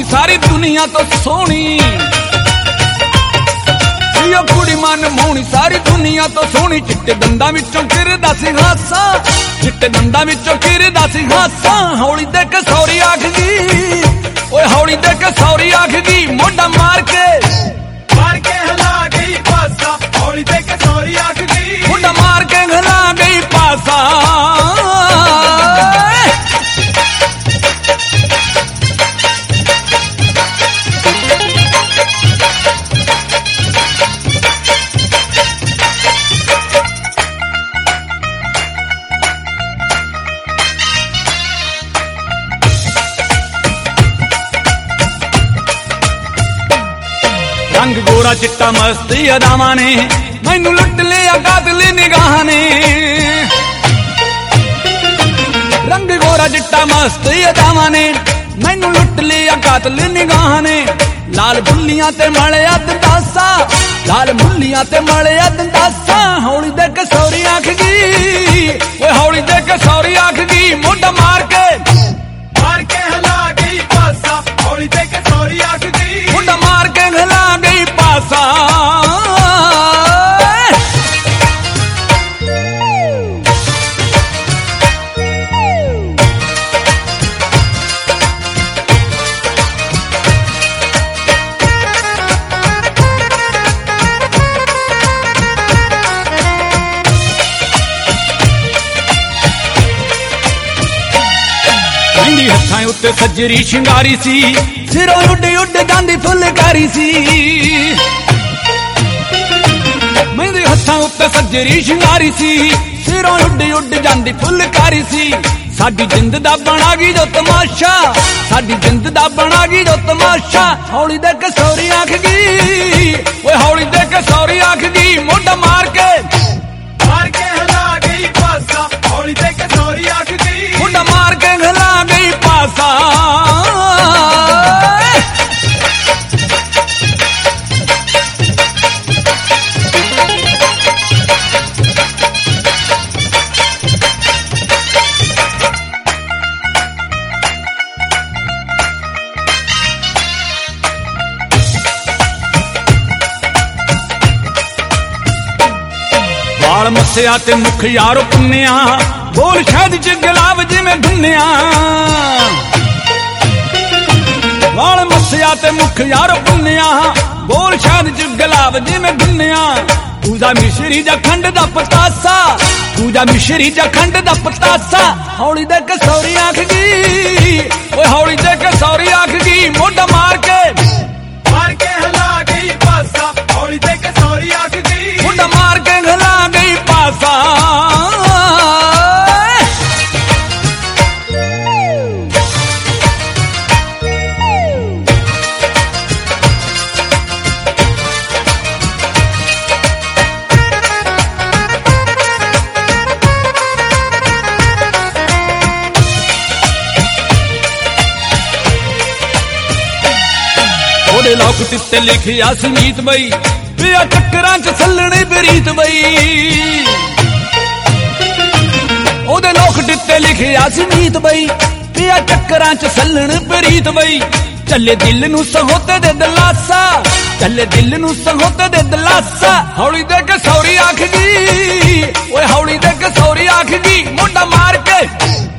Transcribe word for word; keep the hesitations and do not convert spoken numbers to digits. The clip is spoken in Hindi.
मनमोहनी सारी दुनिया तो सोहनी, यो कुड़ी मनमोहनी सारी दुनिया तो सोहनी। चिट्टे दंदा विचों किरदा सी हासा, चिट्टे दंदा विचों किरदा सी हासा। हौली दे के सौरी आखदी, ओए हौली दे के सौरी आखदी, मोढा मार के मार के हिला गई पासा। हौली दे के सौरी आखदी, मोढा मार के हिला गई पासा। रंग गोरा चिट्टा मस्ती अदावां ने मैनू लुट लिया कातिल निगाह ने। रंग गोरा चिट्टा मस्ती अदावां ने मैनू लुट लिया कातिल निगाह ने। लाल बुल्लियां ते मलिया दंदासा, लाल बुल्लियां ते मलिया दंदासा। हौली दे के सौरी आखदी, ओए हौली दे के सौरी आखदी, मोढा मार के मार के हिला गई पासा। हौली दे के सौरी आखदी, मोढा मार के हिला गई पासा। हथां उत्ते सजरी शिंगारी सी, सिरों उड उड जांदी फुलकारी सी। मेरे हथां उत्ते सजरी शिंगारी सी, सिरों उड उड जांदी फुलकारी सी। साडी जिंद दा बना गई जो तमाशा, साडी जिंद दा बना गई जो तमाशा। हौली दे के सौरी आखदी, ओए हौली दे के सौरी आखदी, मोढा मार के मार के हिला गई पासा। हौली दे के सौरी आखदी, मोढा मार के हिला गई पासा। वाल मस्या ते मुख यारो पुन्निया, बोल शायद च गुलाब जिवें धुन्निया। वाल मस्या ते मुख यारो पुन्निया, बोल शायद च गुलाब जिवें धुन्निया। पूजा मिश्री जा खंड दा पतासा, पूजा मिश्री जा खंड दा पतासा। हौली दे के सौरी आखदी, ओए हौली दे के सौरी आखदी, मोढा मार के मार के हिला गई पासा। हौली दे के सौरी आखदी, मोढा मार के हिला गई पासा। ओदे लोक तित्ते लिखिया संगीत बई, पिया चक्करां च सल्लने बरीत बई। ओदे लोक तित्ते लिखिया संगीत बई, पिया चक्करां च सल्लण बरीत बई। चले दिल नू सहोते दे दलासा, चले दिल नू सहोते दे दलासा। हौली दे के सौरी आखदी, ओए हौली दे के सौरी आखदी, मोढा मार के